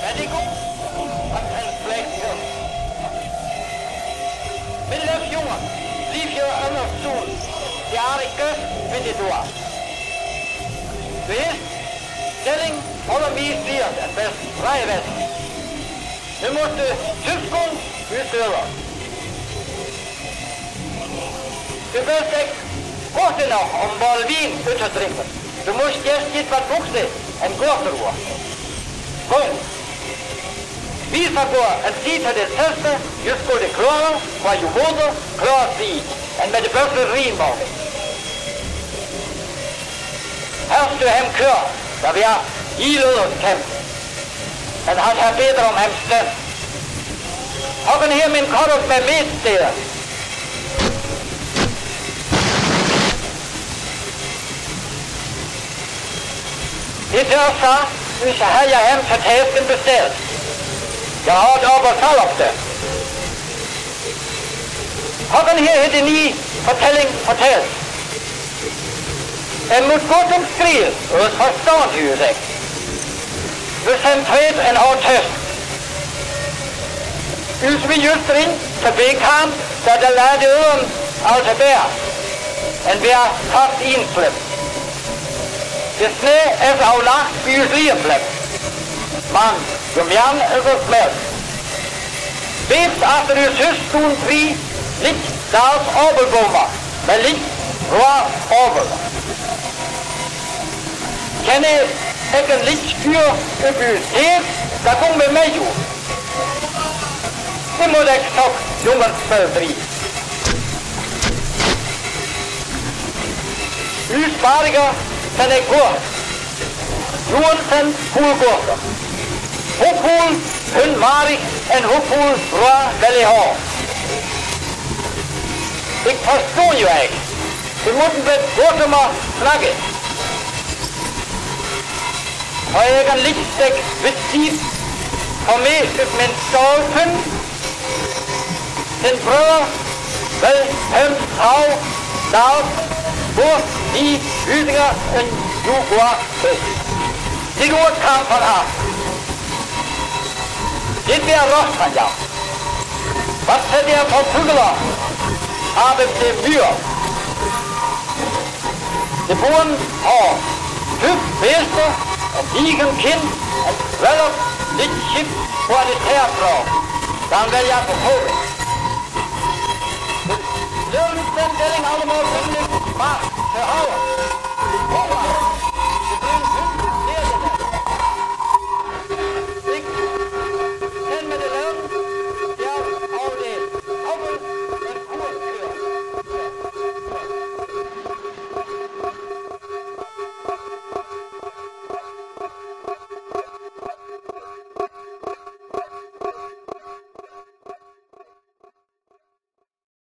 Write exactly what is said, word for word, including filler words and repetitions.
Er det god? Og hans flæk her. Men løb jorden. Liv jer under sol. Det er ikke ved det dår. Ved stilling holder vi styrt at vest vej vest. Vi måtte tyskund udstøder. Du behøver ikke korte nok om Volvin ytterdriften. Du måste just get hvad bukse en gårdsruer. Kom. Vi får gå en tid til det teste, just gå det klare, fra jo våder, klart vi, end med det bøfle rimmål. Her skal du hem køre, da vi er i lødet kæmp. Men han har bedre om hans støm. Hokken her min korruk med medsteder. Det tør så, hvis jeg har jeg hem til tasken bestilt. Jeg har et op og fald op det. Hokken her hedder ni fortælling fortalt. En mod godt omskrivet, og et forstående hus ikke. Hvis han træt en hård tøst. Hvis vi just ind til Bekam, da der lærte øren altså bær, en bær fast indslip. Det sne er så aflagt bys ligeplip. Man, som Jan er så smed. Væbst efter det søstuen fri, lidt deres overbommer, med lidt rå over. Kan jeg ikke en lidt styr i bys helt, der kom med mig jo. Det må da ikke nok jungers spøderi. Lysbariger kan jeg gå. Jorden hulgårder. Huphul, hun marig, en huphul, rå, vel i hår. Jeg forstår jo ikke. Det må den vel gå til mig snakke. Og jeg kan lidt stik ved tid for mig ut min stolpen. Den prøver vel hem hav, dag, hvor de hydinger en jugua fest. Det går kamp han har. Det bliver råst han ja. Hvad sætter jeg på fugler? Habe det myr. Det boen har typ bæste, en digen kind, en velop, lidt chip på et herfra. Dan vil jeg på hovedet. Løvens den deling alle mål, magt til havet.